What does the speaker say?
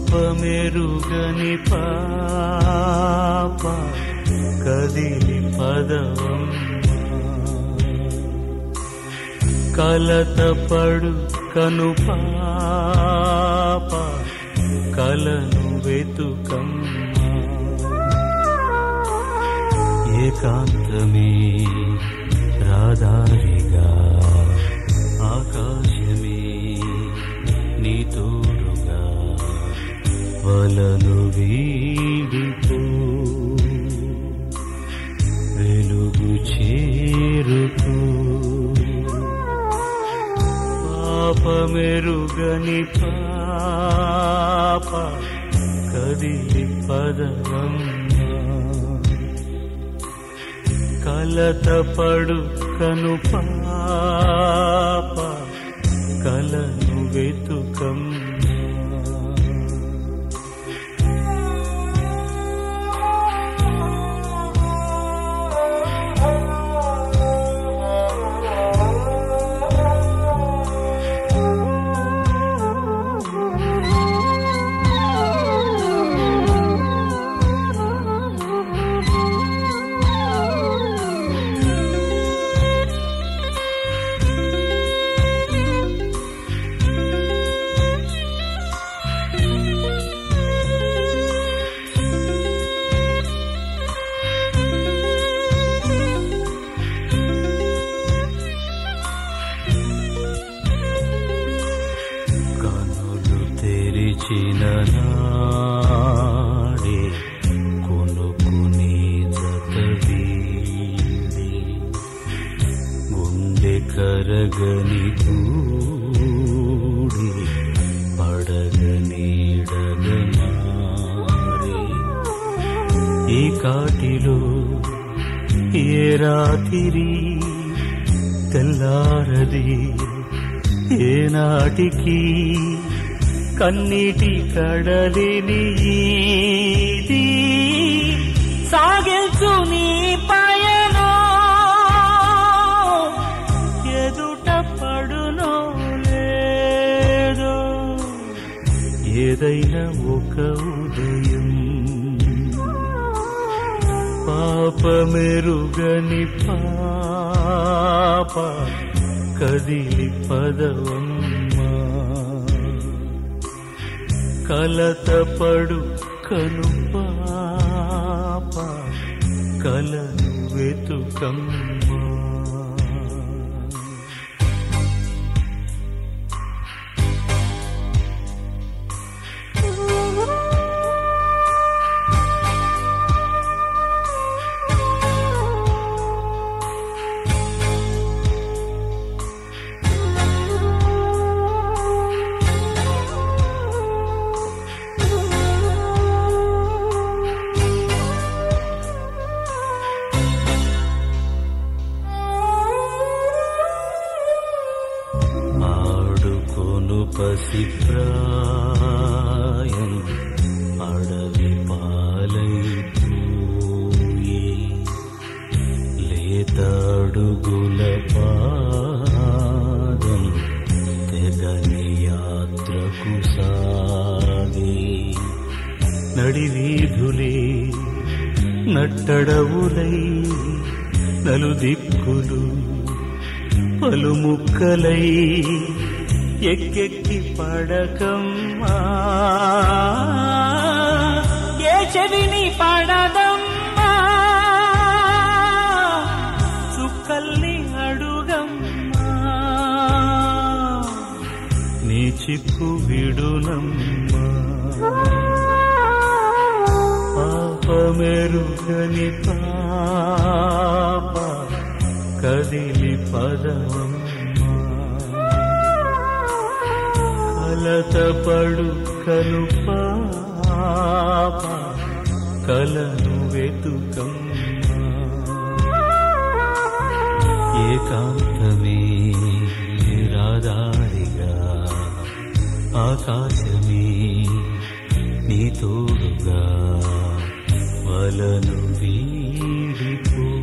పాపమెరుగని పాప కదిలి పదవమ్మా కలతపడు కను పాప కలను వెతుకమ్మా ఏకాంతమే రాదారిగా ఆకాశమే నీ తోడుగా వలను వీడిపో వెలుగు చేరుకో పాపమెరుగని పాప కదిలి పదవమ్మా కలతపడు కను పాప కలను వెతుకమ్మా తెరిచిన నాడే కొనుకుని జతవీడి గుండె కరగని కూడి పడగనీడగమారి ఈ కాటిలో ఏ రాత్రి తెల్లారది ఏనాటికి కన్నీటి కడలిని ఈది సాగెల్చు నీ పయనో ఎదుట పడునో లేదో ఏదైనా ఒక ఉదయం పాపమెరుగని పాప కదిలి పదవమ్మా కలతపడు కను పాప కలను వెతుకమ్మా పసిప్రాయం అడవి పాలైపోయి లేత అడుగుల పాదం తెగని యాత్రకు సాగే నడివీధులే నట్టడవులై నలుదిక్కులు పలుముక్కలై ఎక్కెక్కి పడకమ్మా ఏ చెవిని పడదమ్మా చుక్కల్ని అడుగమ్మా నీ చిక్కు విడునమ్మా పాపమెరుగని పాప కదిలి పదవమ్మా కలతపడు కను పాప కలను వెతుకమ్మా ఏకాంతమే రాదారిగా ఆకాశమే నీ తోడుగా వలను వీడిపో